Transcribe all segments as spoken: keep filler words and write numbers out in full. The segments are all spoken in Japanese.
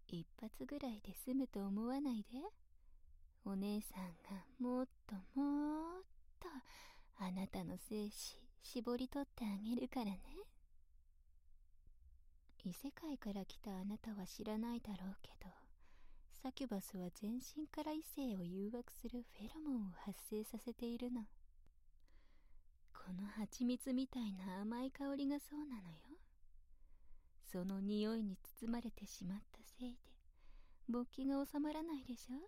一発ぐらいで済むと思わないで。お姉さんがもっともっとあなたの精子絞り取ってあげるからね。異世界から来たあなたは知らないだろうけど、サキュバスは全身から異性を誘惑するフェロモンを発生させているの。この蜂蜜みたいな甘い香りがそうなのよ。その匂いに包まれてしまったせいで勃起が収まらないでしょ。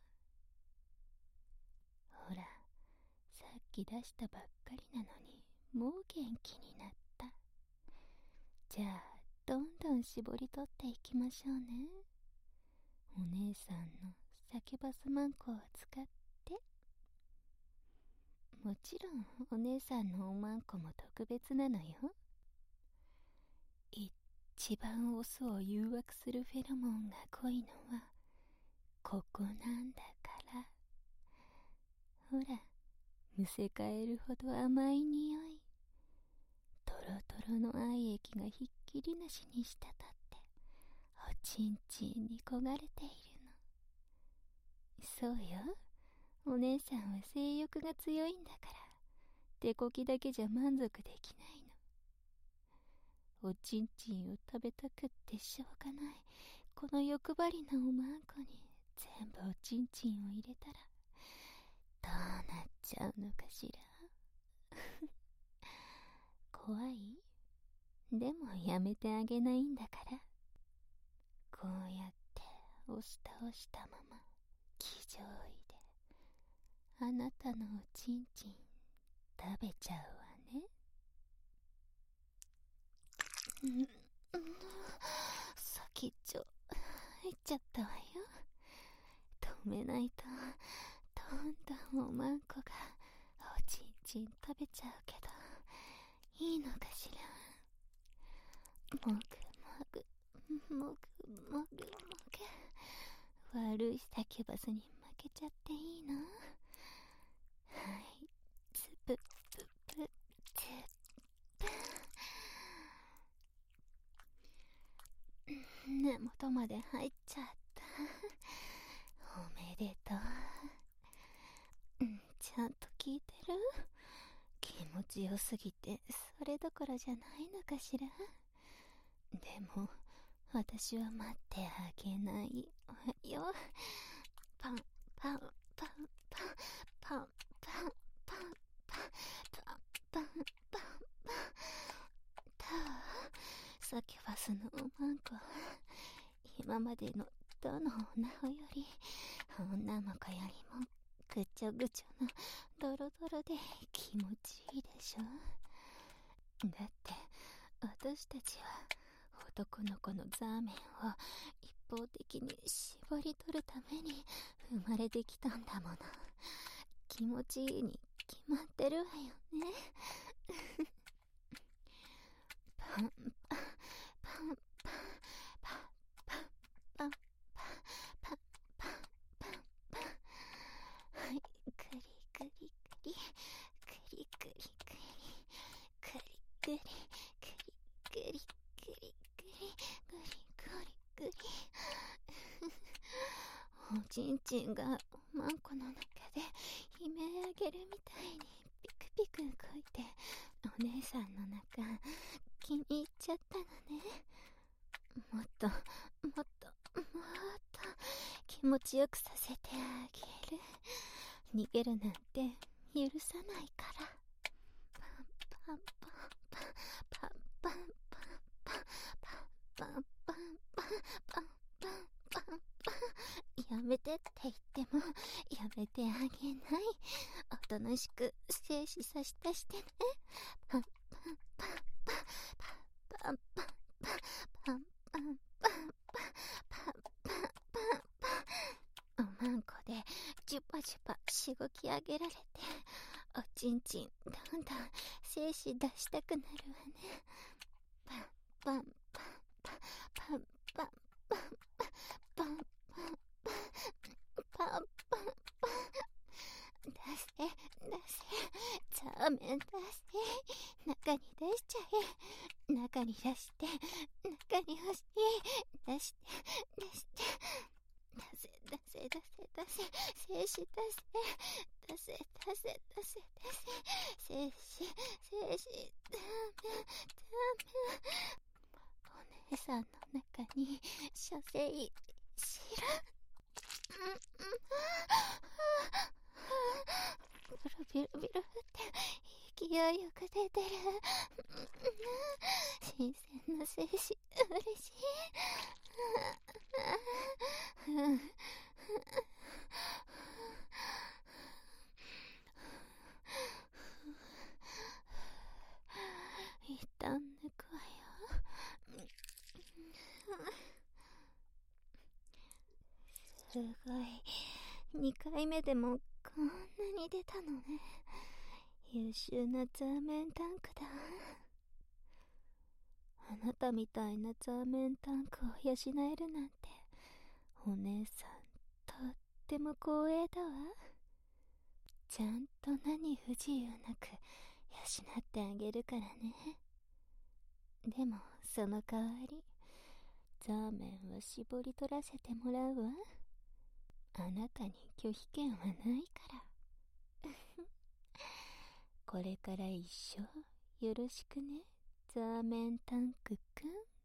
ほら、さっき出したばっかりなのにもう元気になった。じゃあどんどん絞り取っていきましょうね。お姉さんのサキュバスマンコを使って。もちろんお姉さんのおまんこも特別なのよ。一番オスを誘惑するフェロモンが濃いのはここなんだから。ほら、むせ返るほど甘い匂い。トロトロの愛液がひっきりなしに滴っておちんちんに焦がれているの。そうよ、お姉さんは性欲が強いんだから、手こきだけじゃ満足できないの。おちんちんを食べたくってしょうがないこの欲張りなおまんこに全部おちんちんを入れたらどうなっちゃうのかしら。怖い？でもやめてあげないんだから。こうやって押し倒したまま気丈位であなたのおちんちん食べちゃうわね。うん、先っちょ入っちゃったわよ。止めないとどんどんおまんこがおちんちん食べちゃうけどいいのかしら。もぐもぐもぐもぐもぐ、悪いサキュバスに負けちゃっていいの？はい、つぶぶぶつぶ。根元まで入っちゃった。おめでとう。ちゃんと聞いてる？気持ちよすぎてそれどころじゃないのかしら。でも私は待ってあげないわよ。パンパンパンパンパンパンパンパンパンパンパンパン。たあ、サキュバスのおまんこは今までのどの女より女の子よりもぐちょぐちょのドロドロで気持ちいいでしょ。だって私たちは男の子のザーメンを一方的に絞り取るために生まれてきたんだもの。気持ちいいに決まってるわよね。パンパンパンパンパンパンパンパンパンパンパンパン。はい、クリクリクリクリクリクリクリクリクリクリクリクリクリクリクリ。おちんちんがおまんこの中で悲鳴あげるみたいにピクピク動いてお姉さんの中気に入っちゃったのね。もっともっともっと気持ちよくさせてあげる。逃げるなんて許さないから。パンパンパンパンパンパンパンパンパンパンパンパンパンパンパンパン。やめてって言ってもやめてあげない。おとなしく静止させたしてね。パンパンパンパンパンパンパンパンパンパンパンパンパンパンパン。おまんこでジュパジュパしごき上げられておちんちんどんどん精子出したくなるわね。パンパンパンパンパンパンパンパンパンパンパンパンパン。出せ出せザーメン出せ。中に出しちゃえ。中中に出して、中に欲しい。出して、出して。出せ、出せ、出せ、出せ。精子出せ。出せ、出せ、出せ、出せ。精子、精子、ダメ、ダメ。お姉さんの中に、射精、しろ。うん、うん、ビロビロビロって勢いよく出てる。新鮮な精子、嬉しい。一旦抜くわよ。すごい。にかいめでもこんなに出たのね。優秀なザーメンタンクだ。あなたみたいなザーメンタンクを養えるなんて、お姉さんとっても光栄だわ。ちゃんと何不自由なく養ってあげるからね。でもその代わりザーメンは絞り取らせてもらうわ。あなたに拒否権はないからこれから一生よろしくね、ザーメンタンクくん。